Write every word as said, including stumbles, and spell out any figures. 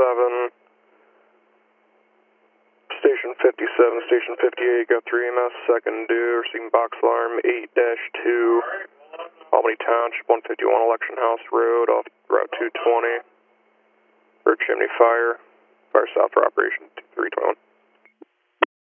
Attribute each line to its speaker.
Speaker 1: seven. Station fifty-seven, Station fifty-eight, got three E M S, second due, receiving box alarm eight dash two, Albany Township, one fifty-one Election House Road, off Route two twenty, for chimney fire, fire south for operation three twenty-one.